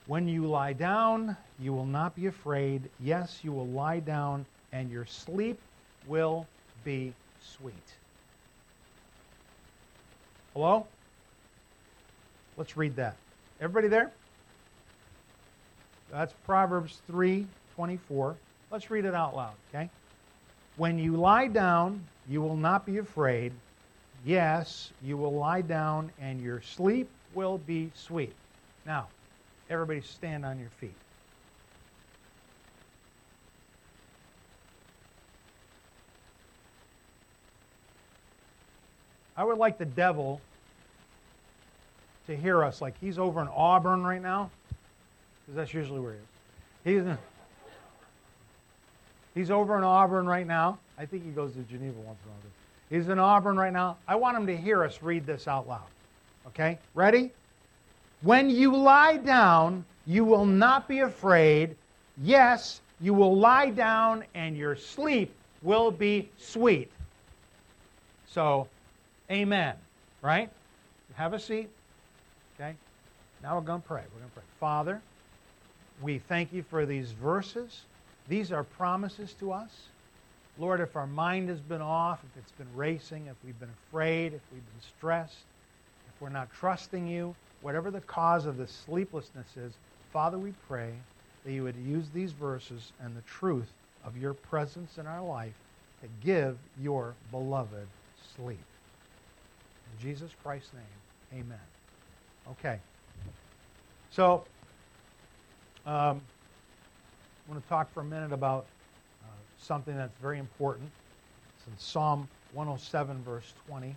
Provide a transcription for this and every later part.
When you lie down, you will not be afraid. Yes, you will lie down, and your sleep will be sweet. Hello? Let's read that. Everybody there? That's Proverbs 3:24. Let's read it out loud, okay? When you lie down, you will not be afraid. Yes, you will lie down, and your sleep will be sweet. Now, everybody stand on your feet. I would like the devil to hear us like he's over in Auburn right now, because that's usually where he is. He's over in Auburn right now. I think he goes to Geneva once in a while. He's in Auburn right now. I want him to hear us read this out loud. Okay? Ready? When you lie down, you will not be afraid. Yes, you will lie down and your sleep will be sweet. So, amen. Right? Have a seat. Okay? Now we're going to pray. We're going to pray. Father, we thank you for these verses. These are promises to us. Lord, if our mind has been off, if it's been racing, if we've been afraid, if we've been stressed, if we're not trusting you, whatever the cause of this sleeplessness is, Father, we pray that you would use these verses and the truth of your presence in our life to give your beloved sleep. In Jesus Christ's name, amen. Okay. So, I want to talk for a minute about something that's very important. It's in Psalm 107, verse 20.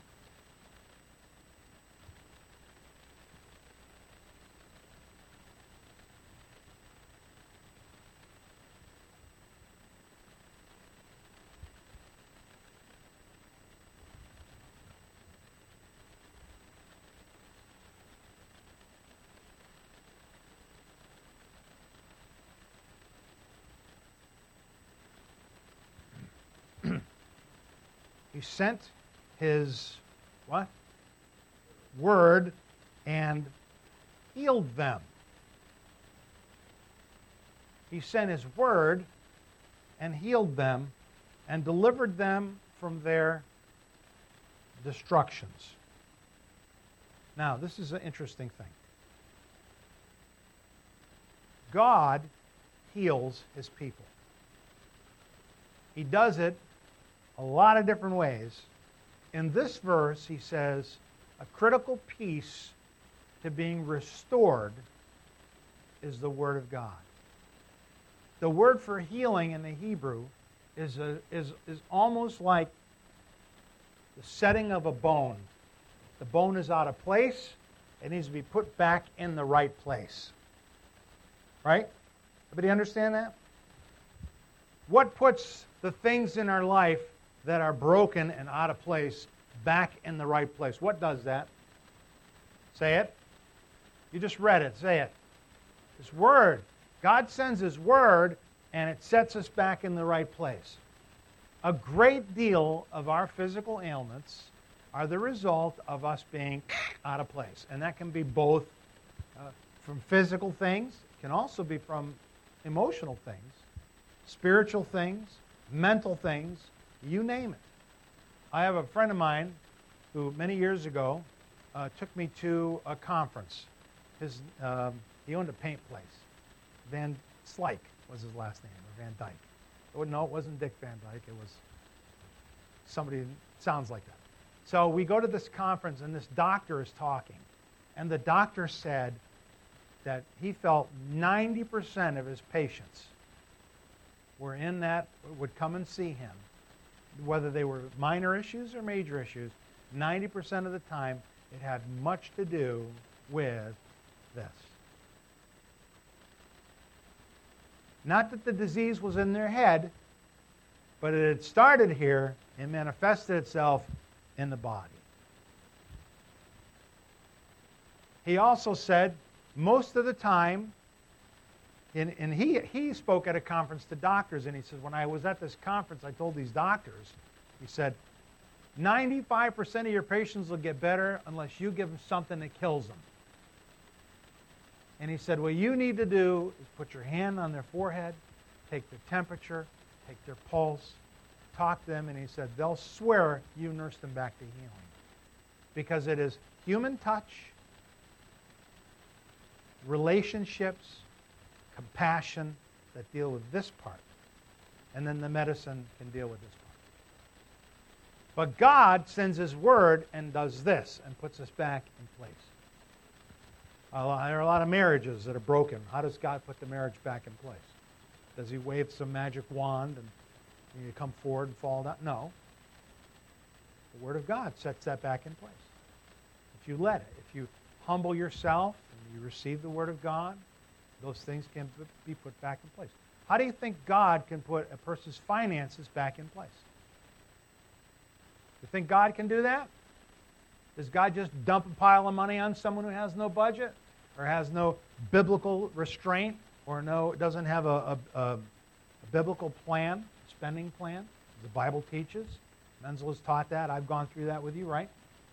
He sent his what? Word and healed them. He sent his word and healed them and delivered them from their destructions. Now, this is an interesting thing. God heals his people. He does it a lot of different ways. In this verse, he says, a critical piece to being restored is the Word of God. The word for healing in the Hebrew is almost like the setting of a bone. The bone is out of place. It needs to be put back in the right place. Right? Everybody understand that? What puts the things in our life that are broken and out of place back in the right place? What does that? Say it. You just read it. Say it. His Word. God sends His Word, and it sets us back in the right place. A great deal of our physical ailments are the result of us being out of place. And that can be both from physical things. It can also be from emotional things, spiritual things, mental things, you name it. I have a friend of mine who many years ago took me to a conference. He owned a paint place. Van Slyke was his last name, or Van Dyke. Oh, no, it wasn't Dick Van Dyke. It was somebody who sounds like that. So we go to this conference, and this doctor is talking. And the doctor said that he felt 90% of his patients were in that, would come and see him, whether they were minor issues or major issues, 90% of the time it had much to do with this. Not that the disease was in their head, but it had started here and manifested itself in the body. He also said most of the time, and he spoke at a conference to doctors, and he said, when I was at this conference, I told these doctors, he said, 95% of your patients will get better unless you give them something that kills them. And he said, what you need to do is put your hand on their forehead, take their temperature, take their pulse, talk to them, and he said, they'll swear you nursed them back to healing. Because it is human touch, relationships, compassion that deal with this part. And then the medicine can deal with this part. But God sends His Word and does this and puts us back in place. There are a lot of marriages that are broken. How does God put the marriage back in place? Does He wave some magic wand and you come forward and fall down? No. The Word of God sets that back in place. If you let it, if you humble yourself and you receive the Word of God, those things can be put back in place. How do you think God can put a person's finances back in place? You think God can do that? Does God just dump a pile of money on someone who has no budget or has no biblical restraint or doesn't have a biblical plan, spending plan? The Bible teaches. Menzel has taught that. I've gone through that with you, right?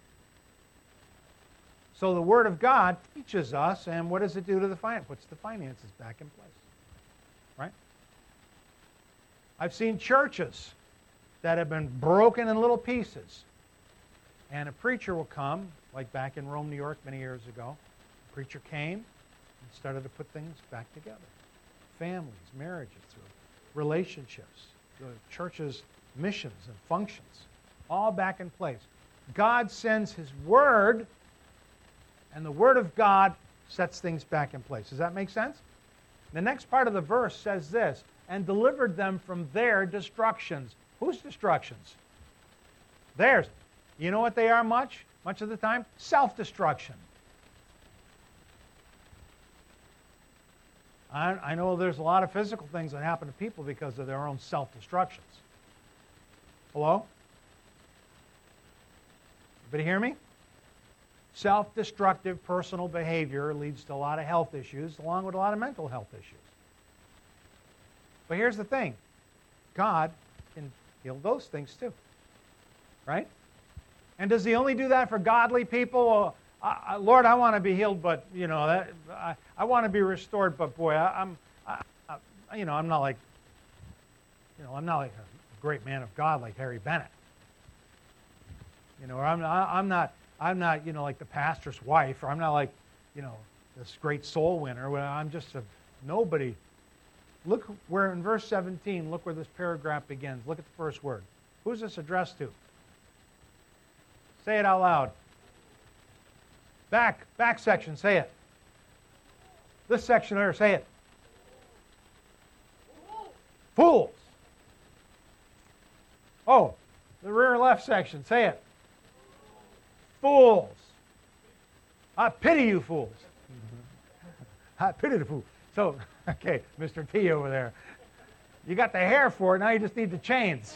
So the Word of God teaches us, and what does it do to the finance? Puts the finances back in place, right? I've seen churches that have been broken in little pieces, and a preacher will come, like back in Rome, New York, many years ago. A preacher came and started to put things back together. Families, marriages, relationships, the church's missions and functions, all back in place. God sends His Word, and the Word of God sets things back in place. Does that make sense? The next part of the verse says this, and delivered them from their destructions. Whose destructions? Theirs. You know what they are much of the time? Self-destruction. I know there's a lot of physical things that happen to people because of their own self-destructions. Hello? Everybody hear me? Self-destructive personal behavior leads to a lot of health issues, along with a lot of mental health issues. But here's the thing. God can heal those things too. Right? And does He only do that for godly people? Lord, I want to be healed, but I want to be restored, but boy, I'm not like a great man of God like Harry Bennett. Or I'm not like the pastor's wife, or I'm not like this great soul winner. I'm just a nobody. Look where in verse 17. Look where this paragraph begins. Look at the first word. Who's this addressed to? Say it out loud. Back section, say it. This section there, say it. Fools. Oh, the rear left section, say it. Fools. I pity you fools. I pity the fools. So, okay, Mr. T over there. You got the hair for it, now you just need the chains.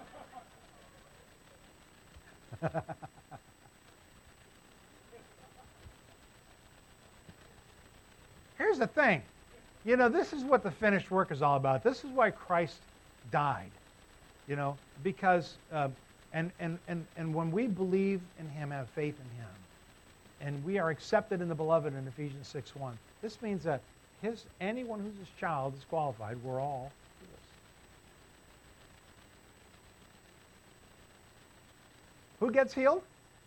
Here's the thing. This is what the finished work is all about. This is why Christ died. Because and when we believe in Him, have faith in Him, and we are accepted in the Beloved in Ephesians 6:1, this means that anyone who's His child is qualified. We're all fools. Who gets healed?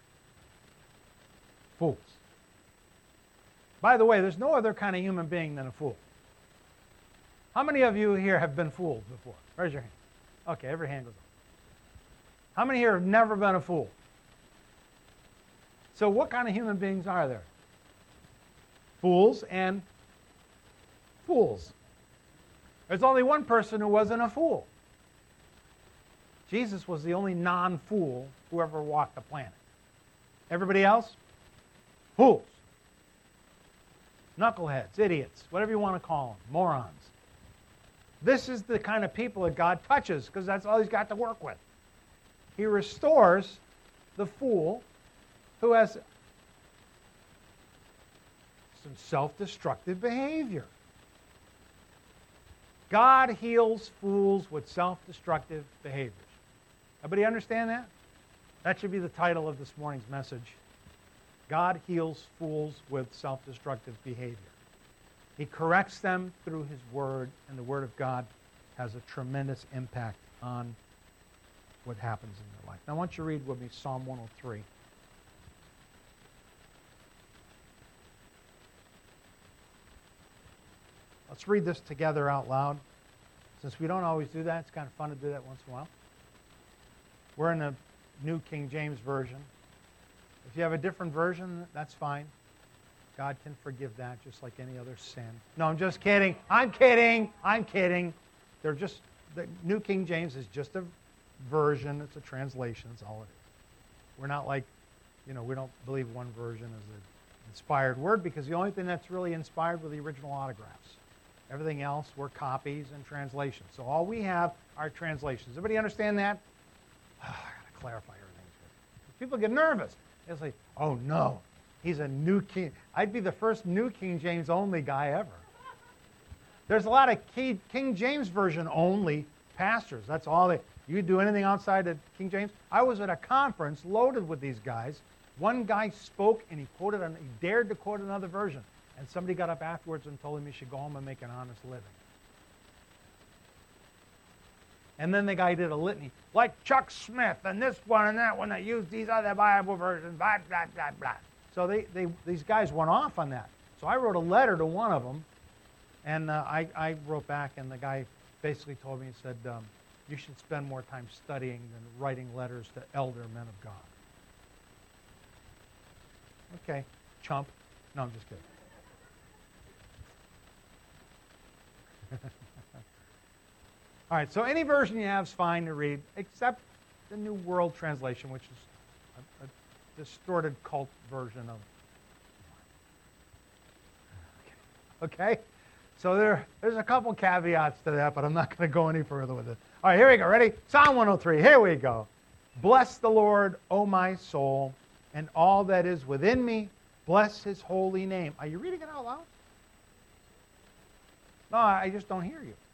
Fools. By the way, there's no other kind of human being than a fool. How many of you here have been fooled before? Raise your hand. Okay, every hand goes up. How many here have never been a fool? So what kind of human beings are there? Fools and fools. There's only one person who wasn't a fool. Jesus was the only non-fool who ever walked the planet. Everybody else? Fools. Knuckleheads, idiots, whatever you want to call them, morons. This is the kind of people that God touches because that's all He's got to work with. He restores the fool who has some self-destructive behavior. God heals fools with self-destructive behaviors. Everybody understand that? That should be the title of this morning's message. God heals fools with self-destructive behavior. He corrects them through His Word, and the Word of God has a tremendous impact on what happens in their life. Now I want you to read with me Psalm 103. Let's read this together out loud. Since we don't always do that, it's kind of fun to do that once in a while. We're in the New King James Version. If you have a different version, that's fine. God can forgive that just like any other sin. No, I'm just kidding. I'm kidding. They're just, the New King James is just a version. It's a translation. That's all it is. We're not like, we don't believe one version is an inspired word, because the only thing that's really inspired were the original autographs. Everything else were copies and translations. So all we have are translations. Everybody understand that? I got to clarify everything. People get nervous. It's like, oh no, he's a New King. I'd be the first New King James only guy ever. There's a lot of King James Version only pastors. That's all they. You do anything outside of King James? I was at a conference loaded with these guys. One guy spoke and he dared to quote another version. And somebody got up afterwards and told him he should go home and make an honest living. And then the guy did a litany, like Chuck Smith and this one and that one that used these other Bible versions, blah, blah, blah, blah. So these guys went off on that. So I wrote a letter to one of them, and I wrote back, and the guy basically told me, he said, you should spend more time studying than writing letters to elder men of God. Okay, chump. No, I'm just kidding. All right, so any version you have is fine to read, except the New World Translation, which is a distorted cult version of. Okay? So there's a couple caveats to that, but I'm not going to go any further with it. All right, here we go. Ready? Psalm 103. Here we go. Bless the Lord, O my soul, and all that is within me. Bless His holy name. Are you reading it out loud? No, I just don't hear you.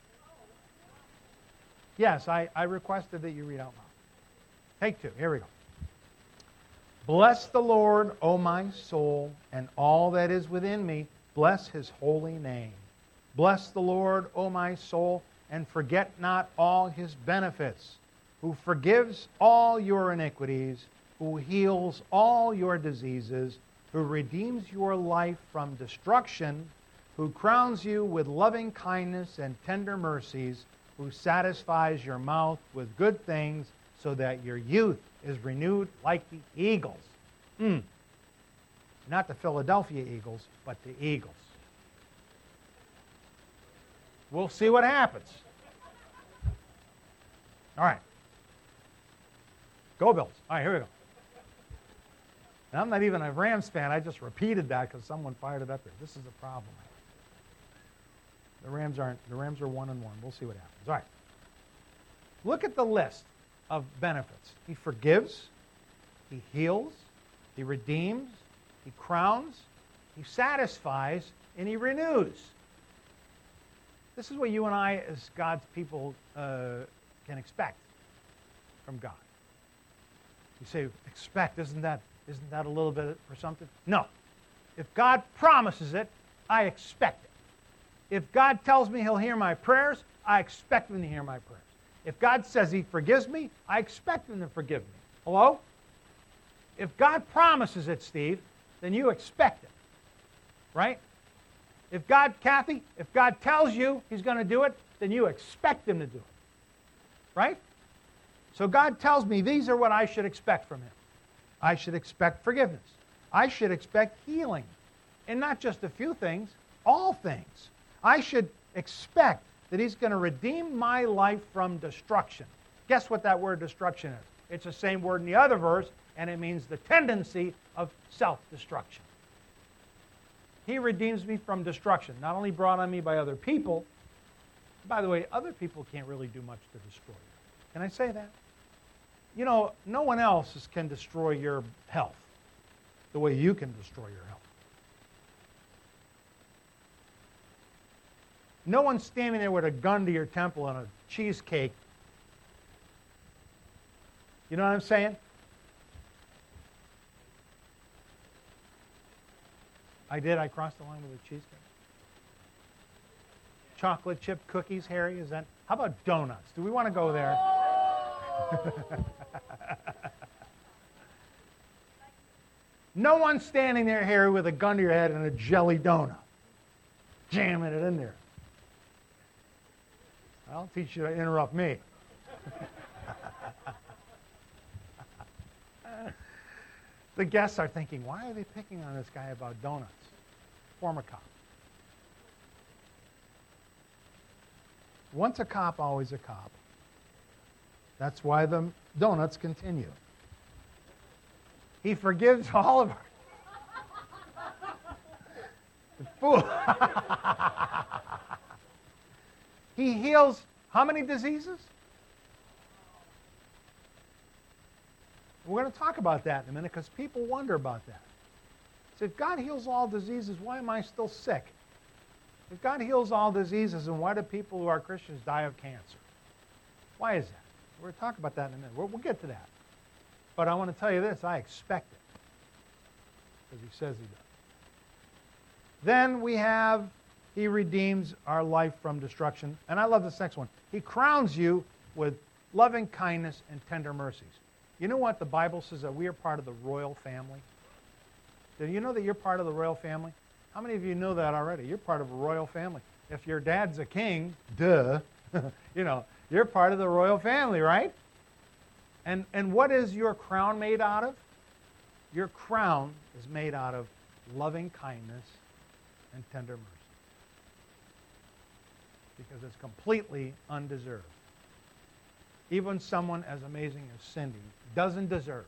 Yes, I requested that you read out loud. Take two. Here we go. Bless the Lord, O my soul, and all that is within me. Bless His holy name. Bless the Lord, O my soul, and forget not all His benefits, who forgives all your iniquities, who heals all your diseases, who redeems your life from destruction, who crowns you with loving kindness and tender mercies, who satisfies your mouth with good things, so that your youth is renewed like the eagles. Not the Philadelphia Eagles, but the Eagles. We'll see what happens. All right. Go Bills. All right, here we go. And I'm not even a Rams fan. I just repeated that because someone fired it up there. This is a problem. The Rams are 1-1. We'll see what happens. All right. Look at the list of benefits. He forgives, He heals, He redeems, He crowns, He satisfies, and He renews. This is what you and I, as God's people, can expect from God. You say, expect, isn't that a little bit presumptive? No. If God promises it, I expect it. If God tells me He'll hear my prayers, I expect Him to hear my prayers. If God says He forgives me, I expect Him to forgive me. Hello? If God promises it, Steve, then you expect it. Right? If God tells you He's going to do it, then you expect Him to do it. Right? So God tells me these are what I should expect from Him. I should expect forgiveness. I should expect healing. And not just a few things, all things. I should expect that He's going to redeem my life from destruction. Guess what that word destruction is? It's the same word in the other verse, and it means the tendency of self-destruction. He redeems me from destruction, not only brought on me by other people. By the way, other people can't really do much to destroy you. Can I say that? You know, no one else can destroy your health the way you can destroy your health. No one's standing there with a gun to your temple and a cheesecake. You know what I'm saying? I did. I crossed the line with a cheesecake. chocolate chip cookies, Harry? How about donuts? Do we want to go there? No one's standing there, Harry, with a gun to your head and a jelly donut, jamming it in there. I'll teach you to interrupt me. The guests are thinking, why are they picking on this guy about donuts? Former cop. Once a cop, always a cop. That's why the donuts continue. He forgives all of our fool. He heals how many diseases? We're going to talk about that in a minute because people wonder about that. So if God heals all diseases, why am I still sick? If God heals all diseases, then why do people who are Christians die of cancer? Why is that? We're going to talk about that in a minute. We'll get to that. But I want to tell you this, I expect it. Because he says he does. Then we have, he redeems our life from destruction. And I love this next one. He crowns you with loving kindness and tender mercies. You know what the Bible says? That we are part of the royal family. Do you know that you're part of the royal family? How many of you know that already? You're part of a royal family. If your dad's a king, duh, you're part of the royal family, right? And what is your crown made out of? Your crown is made out of loving kindness and tender mercy. Because it's completely undeserved. Even someone as amazing as Cindy doesn't deserve.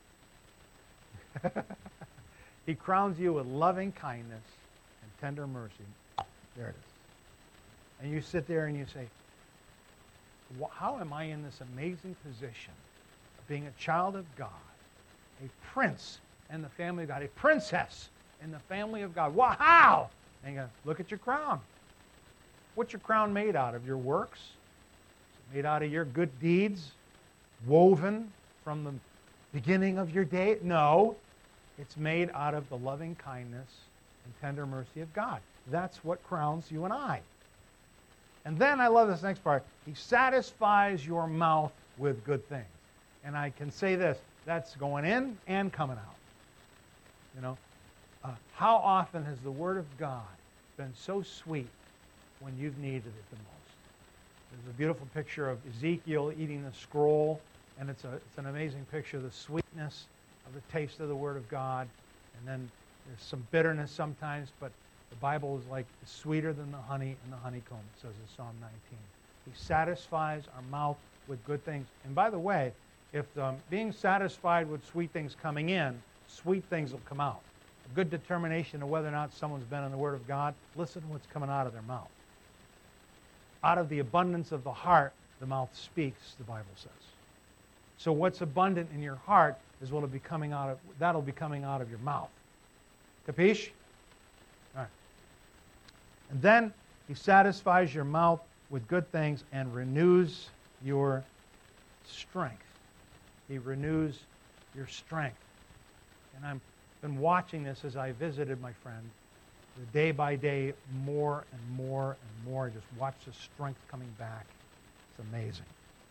He crowns you with loving kindness and tender mercy. There it is. And you sit there and you say, how am I in this amazing position of being a child of God, a prince in the family of God, a princess in the family of God? Wow! How? And you go, look at your crown. What's your crown made out of? Your works? Is it made out of your good deeds, woven from the beginning of your day? No. It's made out of the loving kindness and tender mercy of God. That's what crowns you and I. And then I love this next part. He satisfies your mouth with good things. And I can say this, that's going in and coming out. How often has the Word of God been so sweet when you've needed it the most? There's a beautiful picture of Ezekiel eating the scroll, and it's an amazing picture of the sweetness of the taste of the Word of God. And then there's some bitterness sometimes, but the Bible is like sweeter than the honey and the honeycomb, it says in Psalm 19. He satisfies our mouth with good things. And by the way, if being satisfied with sweet things coming in, sweet things will come out. A good determination of whether or not someone's been in the Word of God, listen to what's coming out of their mouth. Out of the abundance of the heart, the mouth speaks, the Bible says. So what's abundant in your heart is what'll be coming out of your mouth. Capiche? All right. And then he satisfies your mouth with good things and renews your strength. He renews your strength. And I've been watching this as I visited my friend. Day by day, more and more and more. Just watch the strength coming back. It's amazing.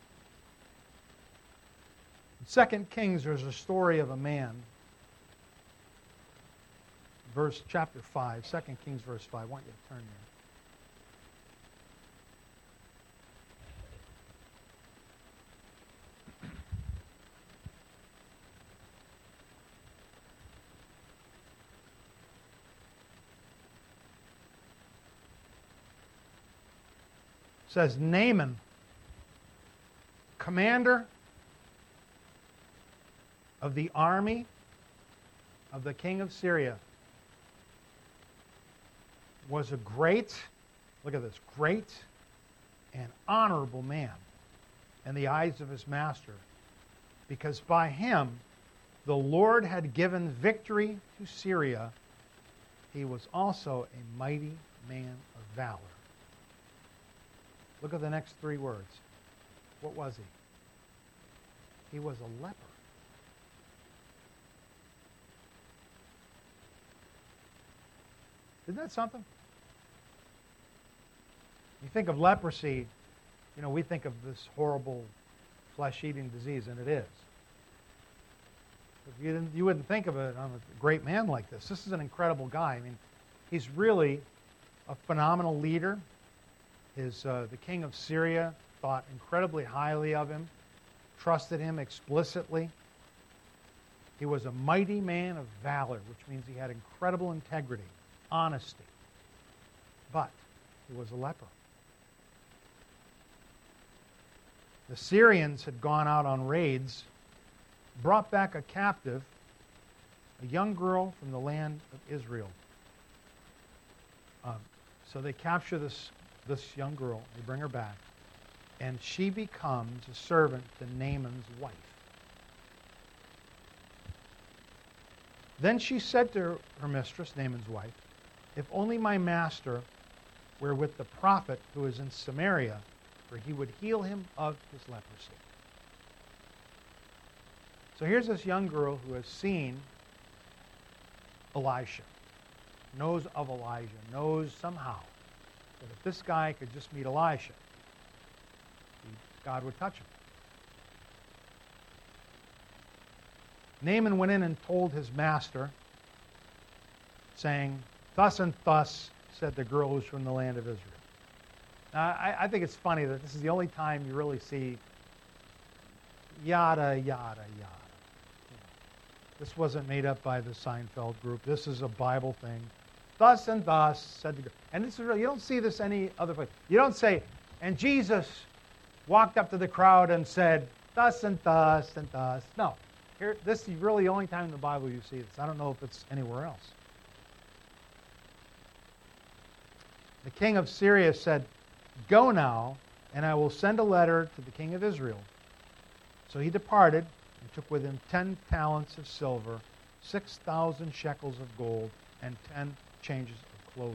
In 2 Kings, there's a story of a man. Chapter 5, 2 Kings verse 5. I want you to turn there. It says Naaman, commander of the army of the king of Syria, was a great, look at this, great and honorable man in the eyes of his master, because by him the Lord had given victory to Syria. He was also a mighty man of valor. Look at the next three words. What was he? He was a leper. Isn't that something? You think of leprosy, we think of this horrible flesh-eating disease, and it is. You wouldn't think of it on a great man like this. This is an incredible guy. I mean, he's really a phenomenal leader. The king of Syria thought incredibly highly of him, trusted him explicitly. He was a mighty man of valor, which means he had incredible integrity, honesty. But he was a leper. The Syrians had gone out on raids, brought back a captive, a young girl from the land of Israel. So they capture this young girl, they bring her back, and she becomes a servant to Naaman's wife. Then she said to her mistress, Naaman's wife, "If only my master were with the prophet who is in Samaria, for he would heal him of his leprosy." So here's this young girl who has seen Elisha, knows of Elijah, knows somehow that if this guy could just meet Elisha, God would touch him. Naaman went in and told his master, saying, "Thus and thus said the girl who's from the land of Israel." Now, I think it's funny that this is the only time you really see yada, yada, yada. This wasn't made up by the Seinfeld group. This is a Bible thing. Thus and thus said the girl. And this is real. You don't see this any other place. You don't say, and Jesus walked up to the crowd and said, thus and thus and thus. No. Here, this is really the only time in the Bible you see this. I don't know if it's anywhere else. The king of Syria said, "Go now, and I will send a letter to the king of Israel." So he departed and took with him 10 talents of silver, 6,000 shekels of gold, and 10 changes of clothing.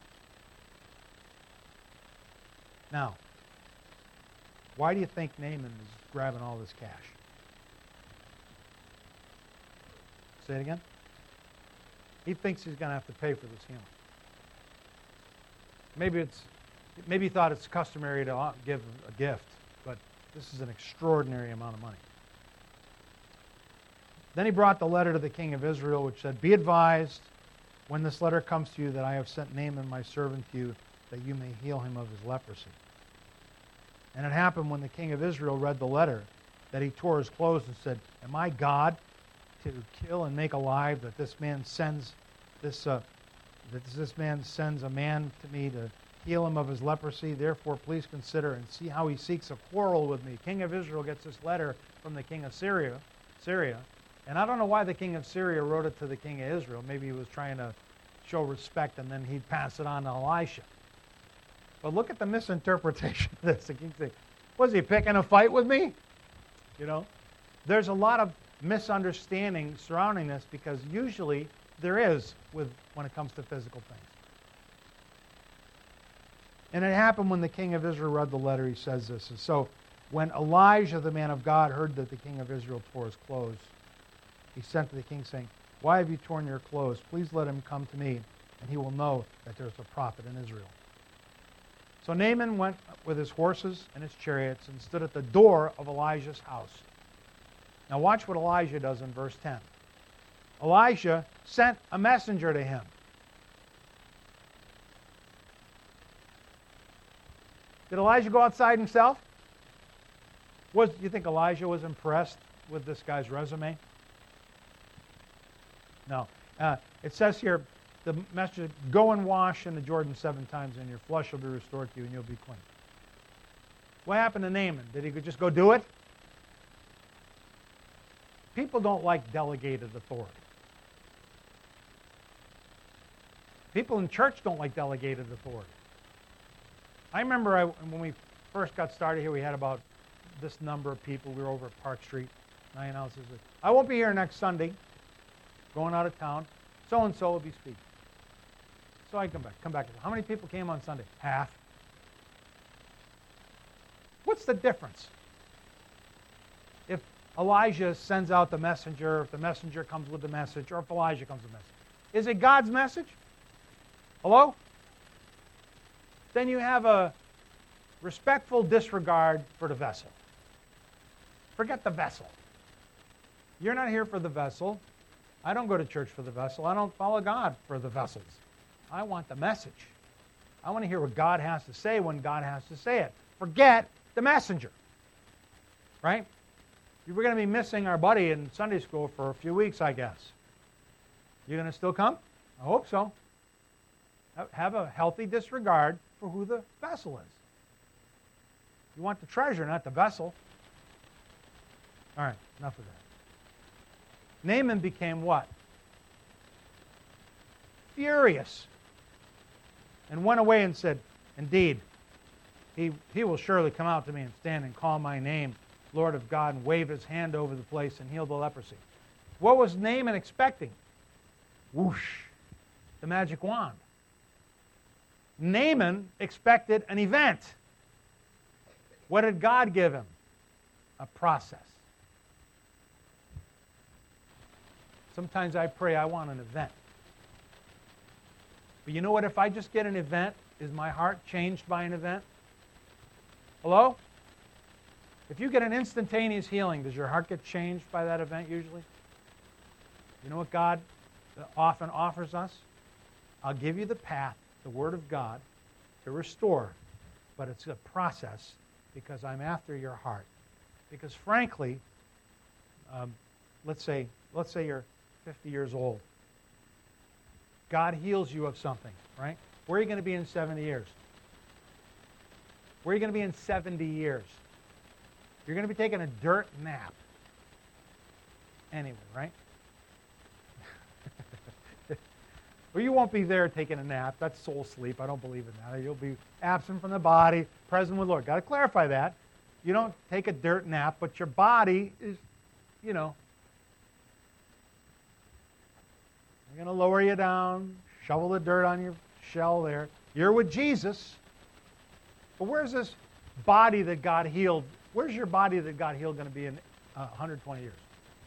Now, why do you think Naaman is grabbing all this cash? Say it again. He thinks he's going to have to pay for this healing. Maybe he thought it's customary to give a gift, but this is an extraordinary amount of money. Then he brought the letter to the king of Israel, which said, "Be advised, when this letter comes to you, that I have sent Naaman my servant to you, that you may heal him of his leprosy." And it happened when the king of Israel read the letter that he tore his clothes and said, "Am I God to kill and make alive that this man sends a man to me to heal him of his leprosy? Therefore, please consider and see how he seeks a quarrel with me." King of Israel gets this letter from the king of Syria, and I don't know why the king of Syria wrote it to the king of Israel. Maybe he was trying to show respect, and then he'd pass it on to Elisha. But look at the misinterpretation of this. The king said, "Was he picking a fight with me?" There's a lot of misunderstanding surrounding this, because usually there is when it comes to physical things. And it happened when the king of Israel read the letter, he says this. And so when Elijah, the man of God, heard that the king of Israel tore his clothes, he sent to the king saying, "Why have you torn your clothes? Please let him come to me, and he will know that there's a prophet in Israel." So Naaman went with his horses and his chariots and stood at the door of Elijah's house. Now watch what Elijah does in verse 10. Elijah sent a messenger to him. Did Elijah go outside himself? Do you think Elijah was impressed with this guy's resume? No. It says here, the messenger, "Go and wash in the Jordan 7 times, and your flesh will be restored to you, and you'll be clean." What happened to Naaman? Did he just go do it? People don't like delegated authority. People in church don't like delegated authority. I remember when we first got started here, we had about this number of people. We were over at Park Street. And I announced, "I won't be here next Sunday, going out of town. So-and-so will be speaking." So I come back. How many people came on Sunday? Half. What's the difference? If Elijah sends out the messenger, if the messenger comes with the message, or if Elijah comes with the message. Is it God's message? Hello? Then you have a respectful disregard for the vessel. Forget the vessel. You're not here for the vessel. I don't go to church for the vessel. I don't follow God for the vessels. I want the message. I want to hear what God has to say when God has to say it. Forget the messenger. Right? We're going to be missing our buddy in Sunday school for a few weeks, I guess. You going to still come? I hope so. Have a healthy disregard for who the vessel is. You want the treasure, not the vessel. All right, enough of that. Naaman became what? Furious. And went away and said, indeed, he will surely come out to me and stand and call my name, Lord of God, and wave his hand over the place and heal the leprosy. What was Naaman expecting? Whoosh, the magic wand. Naaman expected an event. What did God give him? A process. Sometimes I pray I want an event. But you know what? If I just get an event, is my heart changed by an event? Hello? If you get an instantaneous healing, does your heart get changed by that event usually? You know what God often offers us? I'll give you the path, the Word of God, to restore, but it's a process because I'm after your heart. Because frankly, let's say you're 50 years old. God heals you of something, right? Where are you going to be in 70 years? Where are you going to be in 70 years? You're going to be taking a dirt nap. Anyway, right? Well, you won't be there taking a nap. That's soul sleep. I don't believe in that. You'll be absent from the body, present with the Lord. Got to clarify that. You don't take a dirt nap, but your body is, they're going to lower you down, shovel the dirt on your shell there. You're with Jesus. But where's this body that God healed? Where's your body that God healed going to be in 120 years?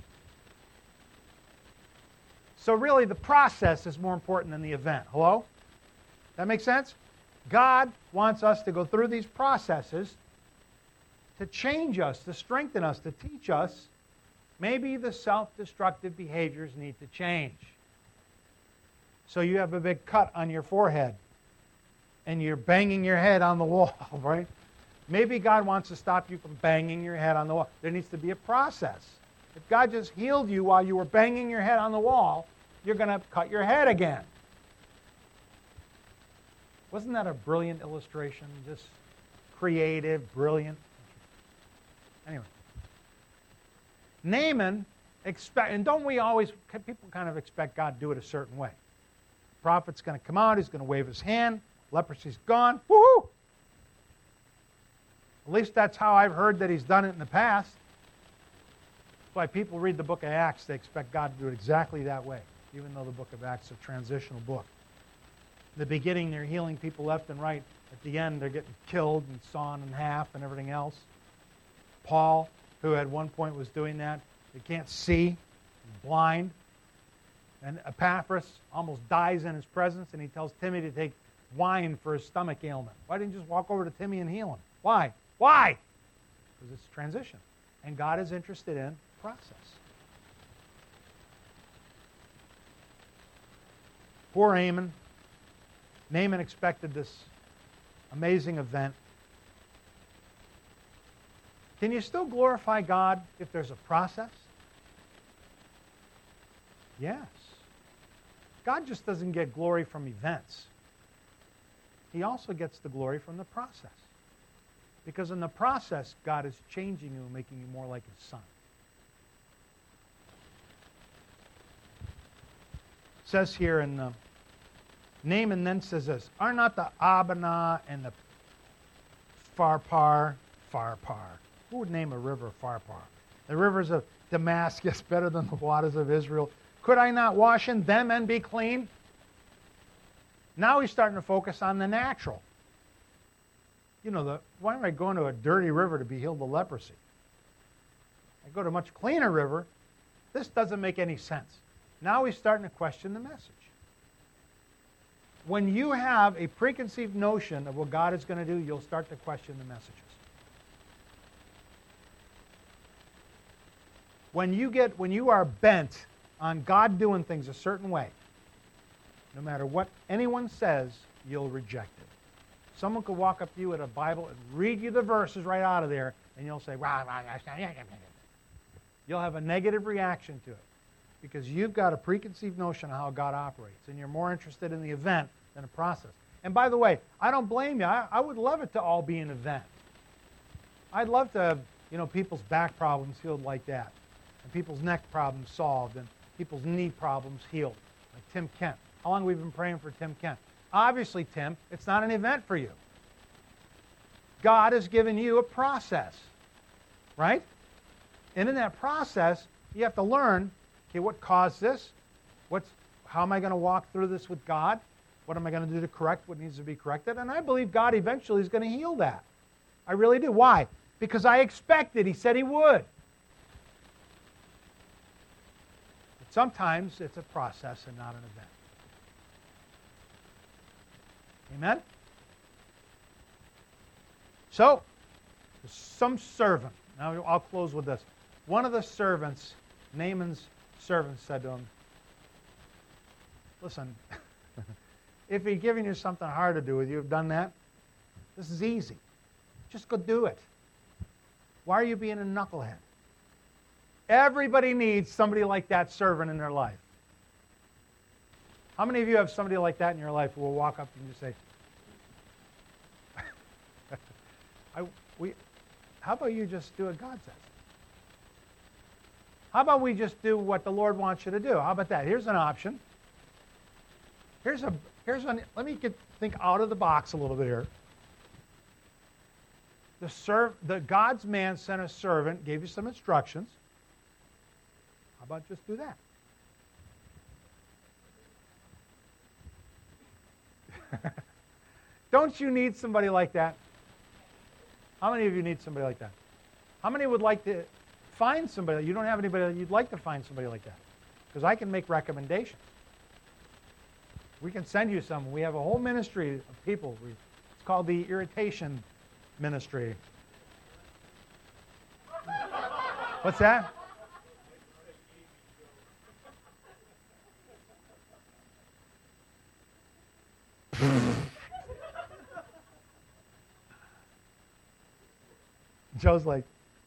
So really, the process is more important than the event. Hello? That make sense? God wants us to go through these processes to change us, to strengthen us, to teach us. Maybe the self-destructive behaviors need to change. So you have a big cut on your forehead, and you're banging your head on the wall, right? Maybe God wants to stop you from banging your head on the wall. There needs to be a process. If God just healed you while you were banging your head on the wall, you're going to cut your head again. Wasn't that a brilliant illustration? Just creative, brilliant. Anyway. Naaman, and don't we always, people kind of expect God to do it a certain way. The prophet's going to come out, he's going to wave his hand, leprosy's gone, woohoo! At least that's how I've heard that he's done it in the past. That's why people read the book of Acts, they expect God to do it exactly that way, even though the book of Acts is a transitional book. In the beginning, they're healing people left and right. At the end, they're getting killed and sawn in half and everything else. Paul, who at one point was doing that, he can't see, he's blind. And Epaphras almost dies in his presence, and he tells Timmy to take wine for his stomach ailment. Why didn't you just walk over to Timmy and heal him? Why? Why? Because it's transition. And God is interested in process. Poor Naaman. Naaman expected this amazing event. Can you still glorify God if there's a process? Yes. God just doesn't get glory from events. He also gets the glory from the process. Because in the process, God is changing you and making you more like His Son. It says here in Naaman then says this, are not the Abana and the Pharpar? Who would name a river Pharpar? The rivers of Damascus better than the waters of Israel. Could I not wash in them and be clean? Now he's starting to focus on the natural. Why am I going to a dirty river to be healed of leprosy? I go to a much cleaner river. This doesn't make any sense. Now he's starting to question the message. When you have a preconceived notion of what God is going to do, you'll start to question the messages. When you are bent on God doing things a certain way, no matter what anyone says, you'll reject it. Someone could walk up to you with a Bible and read you the verses right out of there, and you'll say, "Rah, rah, rah." You'll have a negative reaction to it because you've got a preconceived notion of how God operates, and you're more interested in the event than the process. And by the way, I don't blame you. I would love it to all be an event. I'd love to have, people's back problems healed like that, and people's neck problems solved, and people's knee problems healed, like Tim Kent. How long have we been praying for Tim Kent? Obviously, Tim, it's not an event for you. God has given you a process, right? And in that process, you have to learn, okay, what caused this? How am I going to walk through this with God? What am I going to do to correct what needs to be corrected? And I believe God eventually is going to heal that. I really do. Why? Because I expected. He said He would. But sometimes it's a process and not an event. Amen? So, some servant. Now I'll close with this. One of the servants, Naaman's servants, said to him, "Listen, if He's giving you something hard to do with you, you've done that. This is easy. Just go do it. Why are you being a knucklehead?" Everybody needs somebody like that servant in their life. How many of you have somebody like that in your life who will walk up to you and just say, how about you just do what God says? How about we just do what the Lord wants you to do? How about that? Here's an option. Let me think out of the box a little bit here. The God's man sent a servant, gave you some instructions. How about just do that? Don't you need somebody like that? How many of you need somebody like that? How many would like to find somebody? You don't have anybody, you'd like to find somebody like that? Because I can make recommendations. We can send you some. We have a whole ministry of people. It's called the Irritation Ministry. What's that? Joe's like,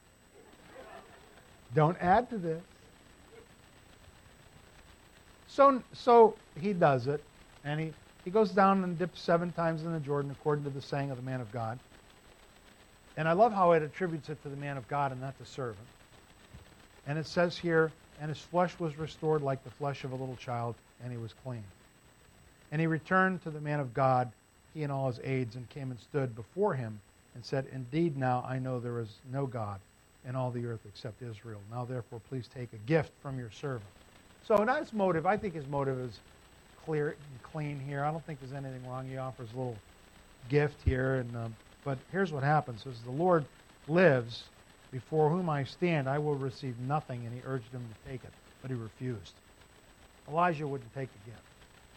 don't add to this. So he does it, and he goes down and dips 7 times in the Jordan according to the saying of the man of God. And I love how it attributes it to the man of God and not the servant. And it says here, and his flesh was restored like the flesh of a little child, and he was clean. And he returned to the man of God, he and all his aides, and came and stood before him and said, "Indeed now I know there is no God in all the earth except Israel. Now therefore please take a gift from your servant." So not his motive. I think his motive is clear and clean here. I don't think there's anything wrong. He offers a little gift here. But here's what happens. As the Lord lives, before whom I stand, I will receive nothing. And he urged him to take it, but he refused. Elijah wouldn't take the gift.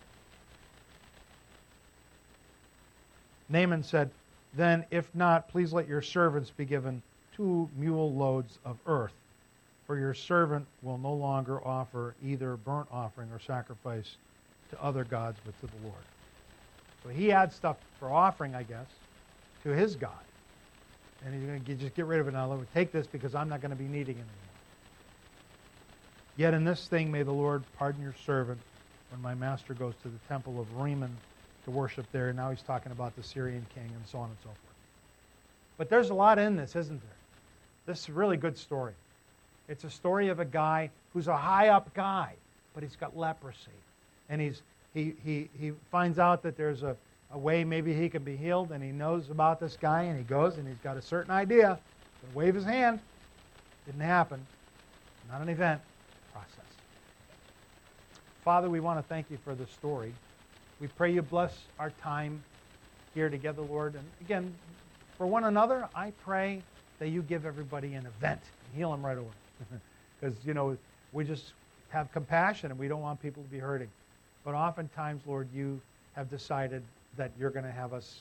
Naaman said, "Then, if not, please let your servants be given 2 mule loads of earth, for your servant will no longer offer either burnt offering or sacrifice to other gods, but to the Lord." So he had stuff for offering, I guess, to his God. And he's going to just get rid of it now. Let me take this because I'm not going to be needing it anymore. "Yet in this thing may the Lord pardon your servant when my master goes to the temple of Rimmon to worship there." And now he's talking about the Syrian king and so on and so forth. But there's a lot in this, isn't there? This is a really good story. It's a story of a guy who's a high-up guy, but he's got leprosy. And he finds out that there's a way maybe he can be healed, and he knows about this guy, and he goes, and he's got a certain idea. He's going to wave his hand. Didn't happen. Not an event. Process. Father, we want to thank you for this story. We pray you bless our time here together, Lord. And again, for one another, I pray that you give everybody an event and heal them right away. Because, we just have compassion and we don't want people to be hurting. But oftentimes, Lord, you have decided that you're going to have us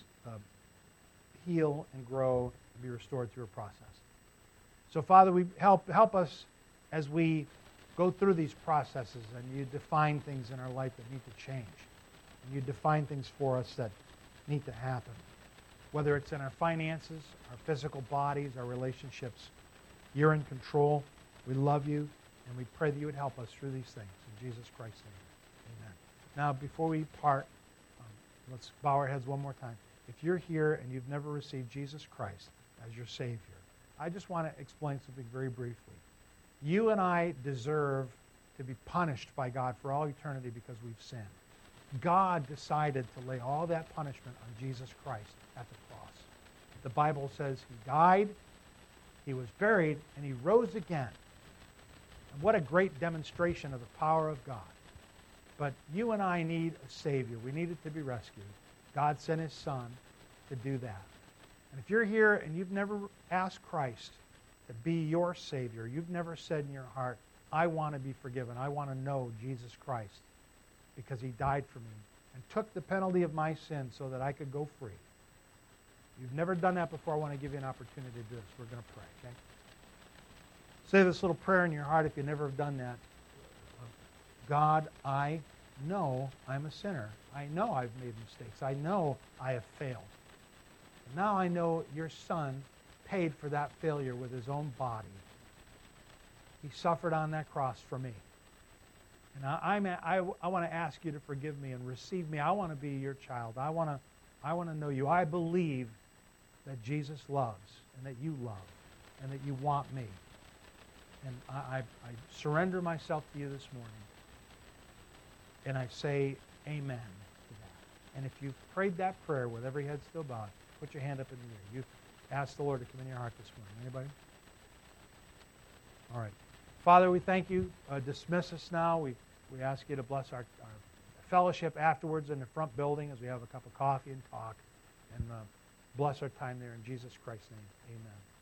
heal and grow and be restored through a process. So, Father, we help us as we go through these processes, and you define things in our life that need to change. And you define things for us that need to happen. Whether it's in our finances, our physical bodies, our relationships, you're in control. We love you, and we pray that you would help us through these things. In Jesus Christ's name, amen. Now, before we part, let's bow our heads one more time. If you're here and you've never received Jesus Christ as your Savior, I just want to explain something very briefly. You and I deserve to be punished by God for all eternity because we've sinned. God decided to lay all that punishment on Jesus Christ at the cross. The Bible says he died, he was buried, and he rose again. And what a great demonstration of the power of God. But you and I need a Savior. We needed to be rescued. God sent his Son to do that. And if you're here and you've never asked Christ to be your Savior, you've never said in your heart, I want to be forgiven. I want to know Jesus Christ because he died for me and took the penalty of my sin so that I could go free. You've never done that before. I want to give you an opportunity to do this. We're going to pray, okay? Say this little prayer in your heart if you never have done that. God, I know I'm a sinner. I know I've made mistakes. I know I have failed. And now I know your Son paid for that failure with his own body. He suffered on that cross for me. And I want to ask you to forgive me and receive me. I want to be your child. I want to know you. I believe that Jesus loves and that you love and that you want me. And I surrender myself to you this morning. And I say amen to that. And if you've prayed that prayer with every head still bowed, put your hand up in the air. You've asked the Lord to come in your heart this morning. Anybody? All right. Father, we thank you. Dismiss us now. We ask you to bless our fellowship afterwards in the front building as we have a cup of coffee and talk. And bless our time there in Jesus Christ's name. Amen.